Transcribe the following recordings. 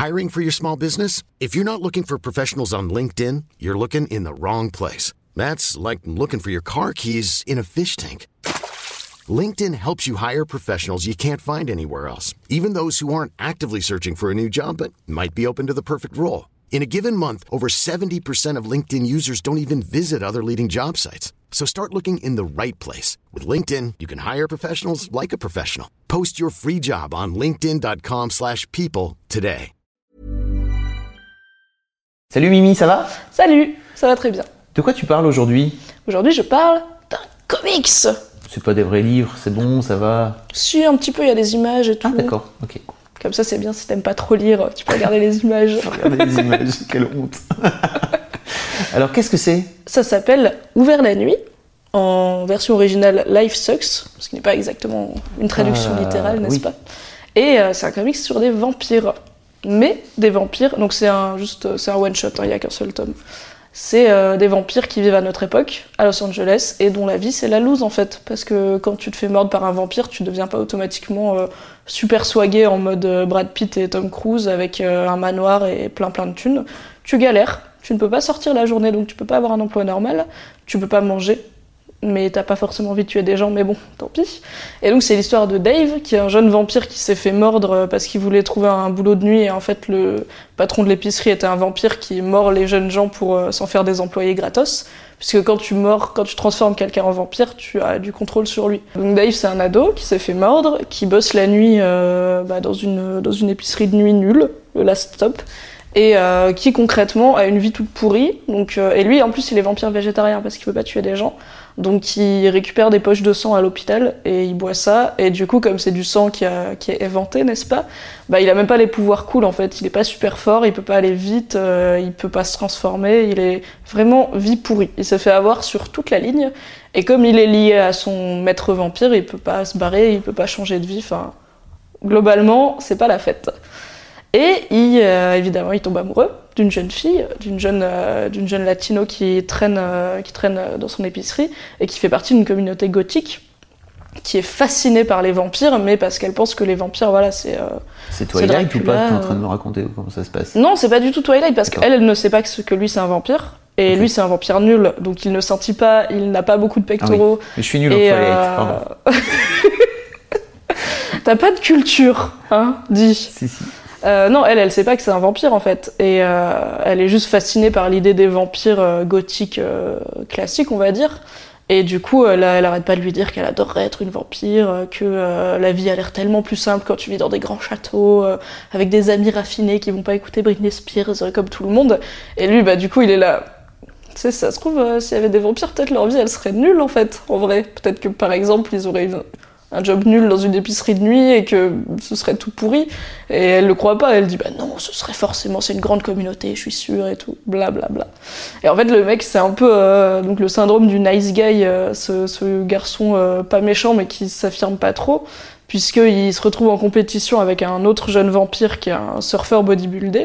Hiring for your small business? If you're not looking for professionals on LinkedIn, you're looking in the wrong place. That's like looking for your car keys in a fish tank. LinkedIn helps you hire professionals you can't find anywhere else, even those who aren't actively searching for a new job but might be open to the perfect role. In a given month, over 70% of LinkedIn users don't even visit other leading job sites. So start looking in the right place. With LinkedIn, you can hire professionals like a professional. Post your free job on linkedin.com/people today. Salut Mimi, ça va ? Salut, ça va très bien. De quoi tu parles aujourd'hui ? Aujourd'hui, je parle d'un comics. C'est pas des vrais livres, c'est bon, ça va ? Si, un petit peu, il y a des images et tout. Ah d'accord, ok. Comme ça, c'est bien si t'aimes pas trop lire, tu peux regarder les images. Regardez les images, quelle honte. Alors, qu'est-ce que c'est ? Ça s'appelle Ouvert la nuit, en version originale Life Sucks, ce qui n'est pas exactement une traduction littérale, n'est-ce pas ? Et c'est un comics sur des vampires. Mais des vampires, donc c'est un one-shot, il n'y a qu'un seul tome. C'est des vampires qui vivent à notre époque, à Los Angeles, et dont la vie c'est la loose en fait. Parce que quand tu te fais mordre par un vampire, tu deviens pas automatiquement super swagué en mode Brad Pitt et Tom Cruise avec un manoir et plein de thunes. Tu galères, tu ne peux pas sortir la journée, donc tu peux pas avoir un emploi normal, tu peux pas manger, mais t'as pas forcément envie de tuer des gens, mais bon, tant pis. Et donc c'est l'histoire de Dave, qui est un jeune vampire qui s'est fait mordre parce qu'il voulait trouver un boulot de nuit, et en fait le patron de l'épicerie était un vampire qui mord les jeunes gens pour s'en faire des employés gratos, puisque quand tu transformes quelqu'un en vampire, tu as du contrôle sur lui. Donc Dave, c'est un ado qui s'est fait mordre, qui bosse la nuit dans une épicerie de nuit nulle, le Last Stop, et qui concrètement a une vie toute pourrie. Donc, et lui, en plus, il est vampire végétarien parce qu'il veut pas tuer des gens. Donc il récupère des poches de sang à l'hôpital et il boit ça. Et du coup, comme c'est du sang qui est éventé, n'est-ce pas ? Il a même pas les pouvoirs cool en fait. Il est pas super fort, il peut pas aller vite, il peut pas se transformer. Il est vraiment vie pourrie. Il se fait avoir sur toute la ligne. Et comme il est lié à son maître vampire, il peut pas se barrer, il peut pas changer de vie. Enfin, globalement, c'est pas la fête. Et évidemment, il tombe amoureux d'une jeune fille, d'une jeune latino qui traîne dans son épicerie et qui fait partie d'une communauté gothique qui est fascinée par les vampires, mais parce qu'elle pense que les vampires, voilà, c'est Twilight ou pas que t'es en train de me raconter comment ça se passe ? Non, c'est pas du tout Twilight, parce qu'elle ne sait pas que lui c'est un vampire. Et lui, c'est un vampire nul, donc il ne sentit pas, il n'a pas beaucoup de pectoraux. Ah oui. Mais je suis nul en Twilight, pardon. T'as pas de culture, hein, dis. Si. Non, elle sait pas que c'est un vampire en fait, et elle est juste fascinée par l'idée des vampires gothiques classiques, on va dire. Et du coup, elle arrête pas de lui dire qu'elle adorerait être une vampire, que la vie a l'air tellement plus simple quand tu vis dans des grands châteaux, avec des amis raffinés qui vont pas écouter Britney Spears comme tout le monde. Et lui, du coup, il est là. Tu sais, ça se trouve, s'il y avait des vampires, peut-être leur vie, elle serait nulle en fait, en vrai. Peut-être que par exemple, ils auraient un job nul dans une épicerie de nuit et que ce serait tout pourri. Et elle le croit pas, elle dit non, ce serait forcément, c'est une grande communauté, je suis sûre et tout, blablabla. Et en fait, le mec, c'est un peu donc le syndrome du nice guy, ce garçon pas méchant mais qui s'affirme pas trop, puisqu'il se retrouve en compétition avec un autre jeune vampire qui est un surfeur bodybuildé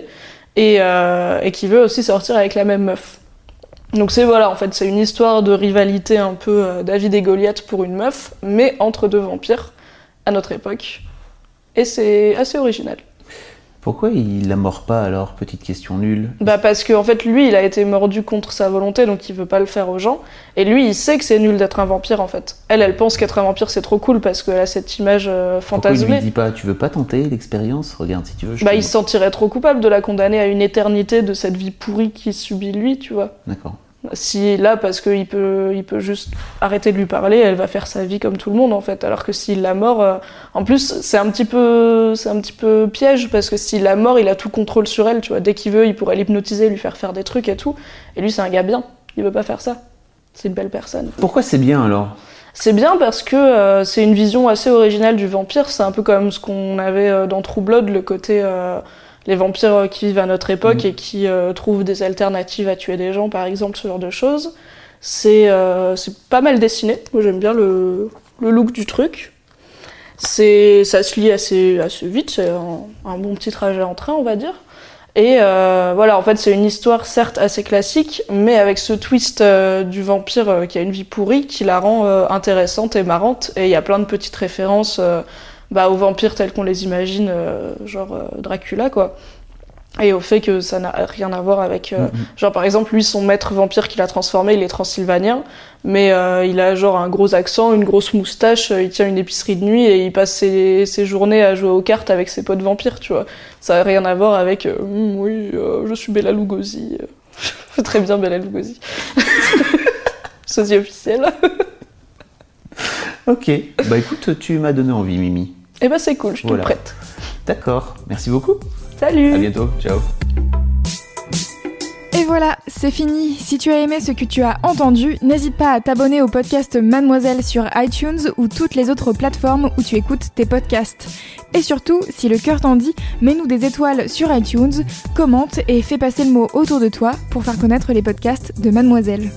et qui veut aussi sortir avec la même meuf. Donc c'est une histoire de rivalité un peu David et Goliath pour une meuf, mais entre deux vampires à notre époque. Et c'est assez original. Pourquoi il la mord pas alors ? Petite question nulle. Parce que en fait lui il a été mordu contre sa volonté, donc il veut pas le faire aux gens. Et lui il sait que c'est nul d'être un vampire en fait. Elle pense qu'être un vampire c'est trop cool parce qu'elle a cette image fantasmée. Pourquoi il lui dit pas tu veux pas tenter l'expérience ? Regarde si tu veux. Il se sentirait trop coupable de la condamner à une éternité de cette vie pourrie qu'il subit lui, tu vois. D'accord. Si là, parce qu'il peut juste arrêter de lui parler, elle va faire sa vie comme tout le monde en fait. Alors que s'il la mord, en plus c'est un petit peu piège parce que s'il la mord, il a tout contrôle sur elle. Tu vois, dès qu'il veut, il pourrait l'hypnotiser, lui faire des trucs et tout. Et lui, c'est un gars bien. Il veut pas faire ça. C'est une belle personne. Pourquoi c'est bien alors ? C'est bien parce que c'est une vision assez originale du vampire. C'est un peu comme ce qu'on avait dans True Blood, le côté les vampires qui vivent à notre époque et qui trouvent des alternatives à tuer des gens, par exemple, ce genre de choses. C'est pas mal dessiné. Moi, j'aime bien le look du truc. Ça se lit assez vite. C'est un bon petit trajet en train, on va dire. Et en fait, c'est une histoire certes assez classique, mais avec ce twist du vampire qui a une vie pourrie qui la rend intéressante et marrante. Et il y a plein de petites références aux vampires tels qu'on les imagine, genre Dracula, quoi. Et au fait que ça n'a rien à voir avec... Genre par exemple, lui, son maître vampire qu'il a transformé, il est transylvanien, mais il a genre un gros accent, une grosse moustache, il tient une épicerie de nuit et il passe ses journées à jouer aux cartes avec ses potes vampires, tu vois. Ça n'a rien à voir avec « oui, je suis Bela Lugosi ». Je fais très bien Bela Lugosi. Sosie officiel. Ok, bah écoute, tu m'as donné envie, Mimi. Eh ben c'est cool, je te le prête. D'accord, merci beaucoup. Salut. À bientôt, ciao. Et voilà, c'est fini. Si tu as aimé ce que tu as entendu, n'hésite pas à t'abonner au podcast Mademoiselle sur iTunes ou toutes les autres plateformes où tu écoutes tes podcasts. Et surtout, si le cœur t'en dit, mets-nous des étoiles sur iTunes, commente et fais passer le mot autour de toi pour faire connaître les podcasts de Mademoiselle.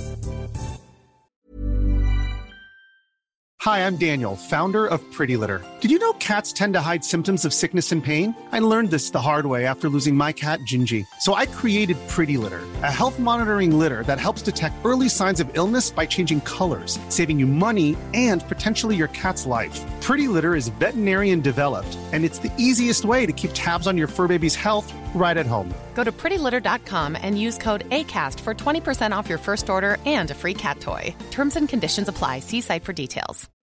Hi, I'm Daniel, founder of Pretty Litter. Did you know cats tend to hide symptoms of sickness and pain? I learned this the hard way after losing my cat, Gingy. So I created Pretty Litter, a health monitoring litter that helps detect early signs of illness by changing colors, saving you money and potentially your cat's life. Pretty Litter is veterinarian developed, and it's the easiest way to keep tabs on your fur baby's health right at home. Go to prettylitter.com and use code ACAST for 20% off your first order and a free cat toy. Terms and conditions apply. See site for details.